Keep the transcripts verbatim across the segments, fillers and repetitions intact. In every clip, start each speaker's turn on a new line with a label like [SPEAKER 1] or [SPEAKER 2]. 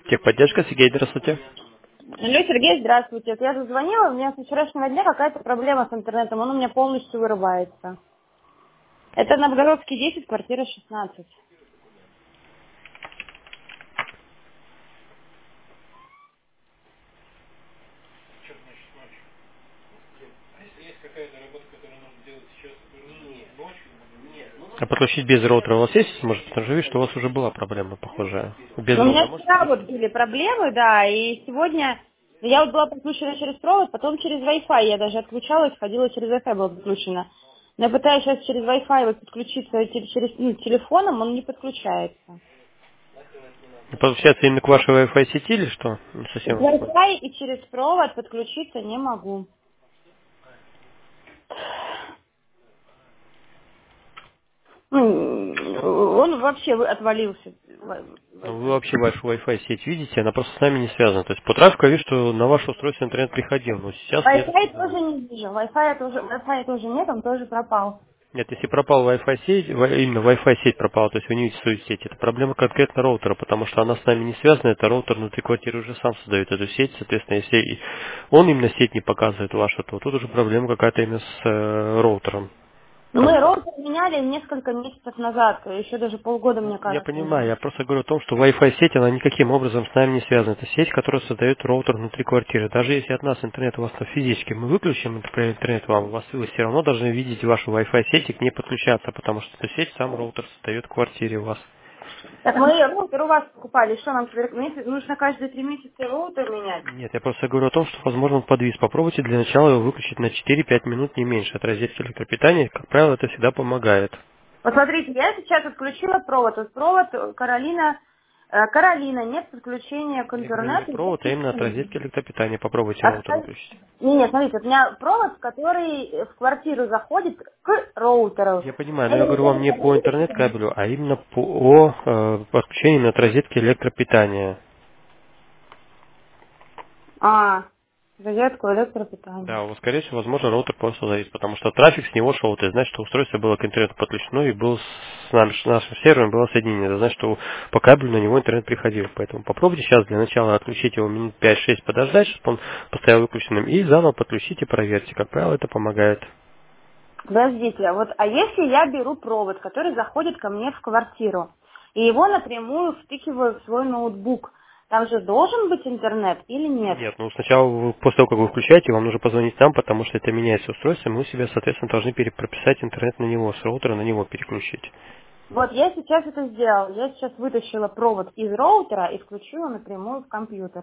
[SPEAKER 1] Техподдержка, Сергей, здравствуйте.
[SPEAKER 2] Алло, Сергей, здравствуйте. Вот я зазвонила, у меня с вчерашнего дня какая-то проблема с интернетом, он у меня полностью вырубается. Это Новгородский десять, квартира шестнадцать.
[SPEAKER 1] А подключить без роутера у вас есть? Может, потому что вижу, что у вас уже была проблема похожая. Без
[SPEAKER 2] Но у
[SPEAKER 1] роутера
[SPEAKER 2] меня
[SPEAKER 1] можете
[SPEAKER 2] вчера вот
[SPEAKER 1] подключить?
[SPEAKER 2] были проблемы, да, и сегодня я вот была подключена через провод, потом через Wi-Fi. Я даже отключалась, ходила через Wi-Fi, была подключена. Но я пытаюсь сейчас через Wi-Fi вот подключиться те- через ну, телефоном, он не подключается.
[SPEAKER 1] И Получается именно к вашей Wi-Fi сети или что? Не
[SPEAKER 2] Через
[SPEAKER 1] совсем вас понял.
[SPEAKER 2] Wi-Fi и через провод подключиться не могу. Ну, он вообще вы- отвалился. Wi-
[SPEAKER 1] Ну, вы
[SPEAKER 2] Wi-Fi.
[SPEAKER 1] вообще вашу Wi-Fi сеть видите, она просто с нами не связана. То есть по трафику я вижу, что на ваше устройство интернет приходил, но сейчас нет
[SPEAKER 2] Wi-Fi тоже
[SPEAKER 1] сигнала.
[SPEAKER 2] не вижу. Wi-Fi тоже, Wi-Fi тоже нет, он тоже пропал.
[SPEAKER 1] Нет, если пропал Wi-Fi сеть, во- именно Wi-Fi сеть пропала, то есть вы не видите свою сеть, это проблема конкретно роутера, потому что она с нами не связана, это роутер внутри квартиры уже сам создает эту сеть, соответственно, если и он именно сеть не показывает вашу, то тут уже проблема какая-то именно с э, роутером.
[SPEAKER 2] Но мы роутер меняли несколько месяцев назад, еще даже полгода, мне
[SPEAKER 1] Я
[SPEAKER 2] кажется,
[SPEAKER 1] понимаю,
[SPEAKER 2] назад.
[SPEAKER 1] я просто говорю о том, что Wi-Fi сеть, она никаким образом с нами не связана. Это сеть, которая создает роутер внутри квартиры. Даже если от нас интернет у вас на физически, мы выключим например, интернет вам, у вас вы все равно должны видеть вашу Wi-Fi сеть и к ней подключаться, потому что эту сеть сам роутер создает в квартире у вас.
[SPEAKER 2] Так мы роутер у вас покупали, что нам теперь месяц- нужно каждые три месяца роутер менять?
[SPEAKER 1] Нет, я просто говорю о том, что, возможно, он подвис. Попробуйте для начала его выключить на четыре-пять минут, не меньше, от розетки электропитания. Как правило, это всегда помогает.
[SPEAKER 2] Посмотрите, я сейчас отключила провод. Вот провод э, Каролина, э, Каролина, нет подключения к
[SPEAKER 1] Я говорю не
[SPEAKER 2] интернету.
[SPEAKER 1] провод, а именно от розетки электропитания. Попробуйте роутер
[SPEAKER 2] Отстань-
[SPEAKER 1] выключить.
[SPEAKER 2] Не, нет, смотрите, у меня провод, который в квартиру заходит к роутеру.
[SPEAKER 1] Я понимаю, но я говорю вам не по интернет-кабелю, а именно по э, подключению от розетки электропитания.
[SPEAKER 2] А, розетку электропитания.
[SPEAKER 1] Да, у вас, скорее всего, возможно, роутер просто завис, потому что трафик с него шел. Это значит, что устройство было к интернету подключено и был с нами- с нашим сервером было соединение. Это значит, что по кабелю на него интернет приходил. Поэтому попробуйте сейчас для начала отключить его минут пять-шесть подождать, чтобы он постоял выключенным, и заново подключите и проверьте. Как правило, это помогает.
[SPEAKER 2] Подождите, а вот, а если я беру провод, который заходит ко мне в квартиру, и его напрямую втыкиваю в свой ноутбук, там же должен быть интернет или нет?
[SPEAKER 1] Нет, ну сначала вы- после того, как вы включаете, вам нужно позвонить нам, потому что это меняется устройство, мы у себя, соответственно, должны перепрописать интернет на него, с роутера на него переключить.
[SPEAKER 2] Вот я сейчас это сделала. Я сейчас вытащила провод из роутера и включила напрямую в компьютер.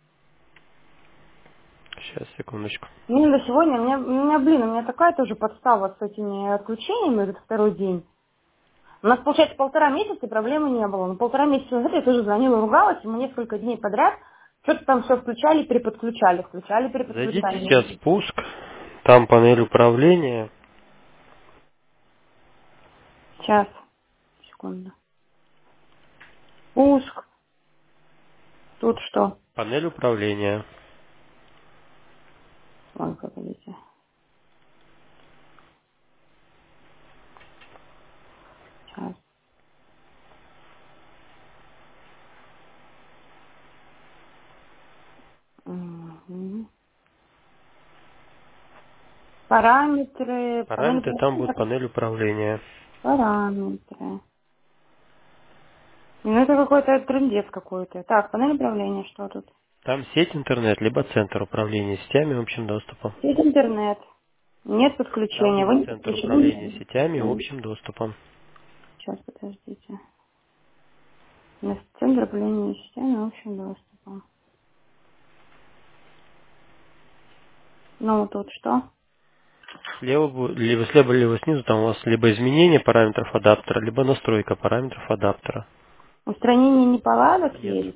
[SPEAKER 1] Сейчас, секундочку.
[SPEAKER 2] Мне до сегодня, у меня, у меня, блин, у меня такая тоже подстава с этими отключениями этот второй день. У нас, получается, полтора месяца и проблемы не было. Но полтора месяца назад я тоже звонила, ругалась, и мы несколько дней подряд что-то там все включали, переподключали, включали,
[SPEAKER 1] Зайдите
[SPEAKER 2] переподключали.
[SPEAKER 1] сейчас в спуск, там панель управления.
[SPEAKER 2] Сейчас, секунду. Пуск. Тут что?
[SPEAKER 1] Панель управления.
[SPEAKER 2] Ой, погодите. Сейчас. Мгм. Параметры, панель
[SPEAKER 1] Параметры, там будет
[SPEAKER 2] управления.
[SPEAKER 1] панель управления.
[SPEAKER 2] Параметры. Ну, это какой-то трындец какой-то. Так, панель управления, что тут?
[SPEAKER 1] Там сеть интернет, либо центр управления сетями общим доступом.
[SPEAKER 2] Сеть интернет. Нет
[SPEAKER 1] Там
[SPEAKER 2] подключения. Вы
[SPEAKER 1] будет
[SPEAKER 2] не
[SPEAKER 1] центр управления
[SPEAKER 2] подключены?
[SPEAKER 1] сетями общим доступом.
[SPEAKER 2] Сейчас, подождите. У нас центр управления системой общим доступом. Ну, тут что?
[SPEAKER 1] Слева, бу- либо слева, либо снизу, там у вас либо изменение параметров адаптера, либо настройка параметров адаптера.
[SPEAKER 2] Устранение неполадок
[SPEAKER 1] Нет.
[SPEAKER 2] есть?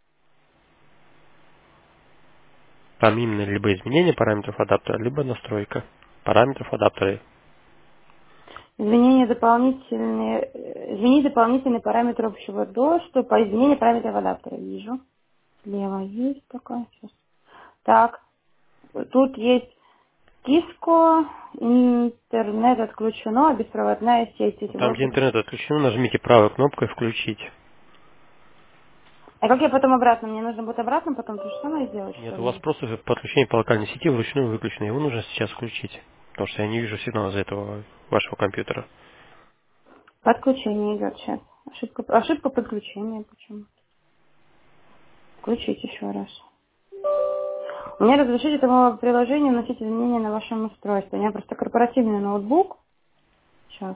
[SPEAKER 1] Там именно либо изменение параметров адаптера, либо настройка параметров адаптера.
[SPEAKER 2] Изменение дополнительные, э, изменить дополнительный параметр общего доступа, изменение параметров адаптера. Вижу. Слева есть такая. Сейчас. Так, тут есть Тиско, интернет отключено, беспроводная сеть
[SPEAKER 1] Там,
[SPEAKER 2] сетевой.
[SPEAKER 1] где интернет отключен, нажмите правой кнопкой «Включить».
[SPEAKER 2] А как я потом обратно? Мне нужно будет обратно потом то же самое сделать,
[SPEAKER 1] Нет,
[SPEAKER 2] что
[SPEAKER 1] у вас
[SPEAKER 2] ли?
[SPEAKER 1] просто подключение по локальной сети вручную выключено. Его нужно сейчас включить. Потому что я не вижу сигнала из этого вашего компьютера.
[SPEAKER 2] Подключение идет сейчас. Ошибка, ошибка подключения почему? Включить еще раз. Мне разрешить этому приложению вносить изменения на вашем устройстве. У меня просто корпоративный ноутбук. Сейчас.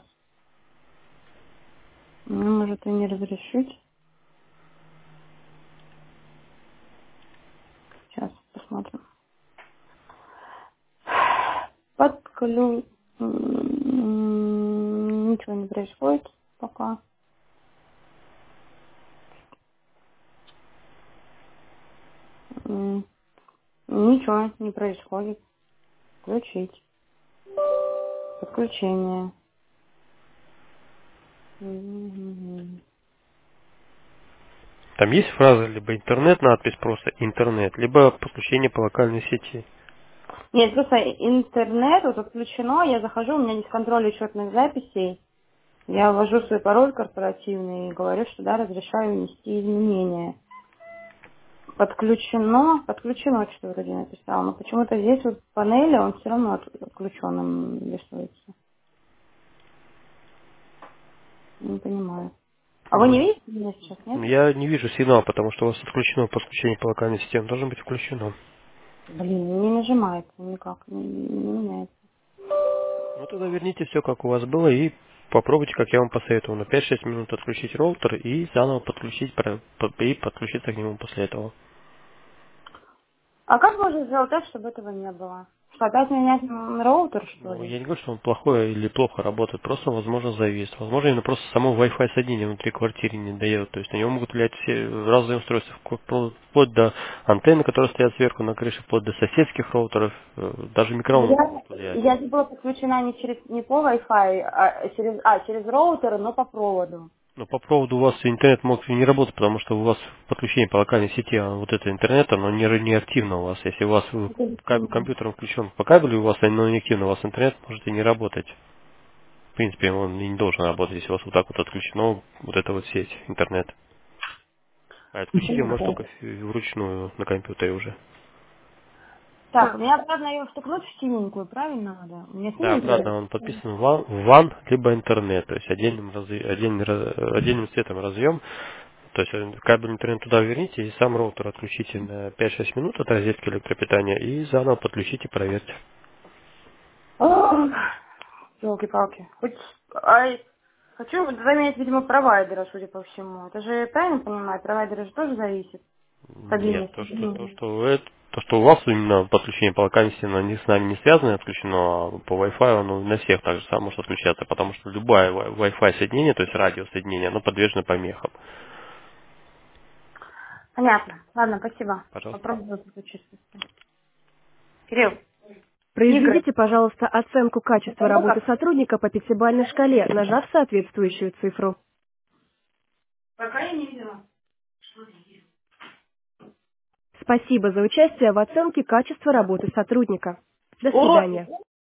[SPEAKER 2] Мне может и не разрешить. Сейчас посмотрим. Подклю... М, Ничего не происходит пока. М, Ничего не происходит. Включить. Подключение. М.
[SPEAKER 1] Там есть фраза либо интернет, надпись просто интернет, либо подключение по локальной сети.
[SPEAKER 2] Нет, просто интернет вот отключено, я захожу, у меня есть контроль учетных записей. Я ввожу свой пароль корпоративный и говорю, что да, разрешаю внести изменения. Подключено, подключено, что вроде написал, но почему-то здесь вот в панели он все равно от- отключенным рисуется. Не понимаю. А вы не
[SPEAKER 1] Ну,
[SPEAKER 2] видите меня сейчас, нет?
[SPEAKER 1] я не вижу сигнала, потому что у вас отключено подключение по локальной сети. Он должен быть включено.
[SPEAKER 2] Блин, не нажимается никак, не, не меняется.
[SPEAKER 1] Ну тогда верните все, как у вас было, и попробуйте, как я вам посоветовал, на пять-шесть минут отключить роутер и заново подключить про- по- и подключиться к нему после этого.
[SPEAKER 2] А как можно сделать так, чтобы этого не было? Что, опять менять м, роутер, что
[SPEAKER 1] Ну,
[SPEAKER 2] ли?
[SPEAKER 1] я не говорю, что он плохой или плохо работает, просто, возможно, завис. Возможно, именно просто само Wi-Fi соединение внутри квартиры не дает. То есть на него могут влиять все разные устройства, впло- вплоть до антенны, которые стоят сверху на крыше, вплоть до соседских роутеров, э, даже микроволновка
[SPEAKER 2] Я,
[SPEAKER 1] может влиять.
[SPEAKER 2] я же была подключена не через не по Wi-Fi, а через, а, через роутер, но по проводу.
[SPEAKER 1] Но по поводу у вас интернет мог и не работать, потому что у вас подключение по локальной сети, а вот это интернет, оно не, не активно у вас. Если у вас вы- кабель компьютер включен по кабелю, у вас оно не активно, у вас интернет может и не работать. В принципе, он и не должен работать, если у вас вот так вот отключено вот эта вот сеть, интернет. А отключить ее можно только в- вручную на компьютере уже.
[SPEAKER 2] Так, у меня обратно ее втыкнуть в синенькую, правильно надо? У меня
[SPEAKER 1] Да,
[SPEAKER 2] синенькая.
[SPEAKER 1] обратно он подписан в ван, в ван либо интернет, то есть отдельным, разъ- отдельным, раз- отдельным цветом разъем. То есть э, кабель интернет туда верните и сам роутер отключите на пять-шесть минут от розетки электропитания и заново подключите и проверьте.
[SPEAKER 2] Елки-палки. Хоть, ай, хочу заменить, видимо, провайдера, судя по всему. Это же я правильно понимаю, провайдеры же тоже зависит.
[SPEAKER 1] Нет,
[SPEAKER 2] Стабильность.
[SPEAKER 1] то что, то, что, вы- то, что у вас именно подключение по локальности, оно не с нами не связано, отключено, а по Wi-Fi оно на всех так же само может отключаться, потому что любое Wi- Wi-Fi соединение, то есть радиосоединение, оно подвержено помехам.
[SPEAKER 2] Понятно. Ладно, спасибо.
[SPEAKER 1] Пожалуйста.
[SPEAKER 2] Попробую подключиться. Кирилл, игры.
[SPEAKER 3] Произведите, пожалуйста, оценку качества
[SPEAKER 2] Ну
[SPEAKER 3] работы
[SPEAKER 2] как?
[SPEAKER 3] сотрудника по пятибалльной шкале, нажав соответствующую цифру.
[SPEAKER 2] Пока я не видела.
[SPEAKER 3] Спасибо за участие в оценке качества работы сотрудника. До
[SPEAKER 2] Уроки.
[SPEAKER 3] свидания.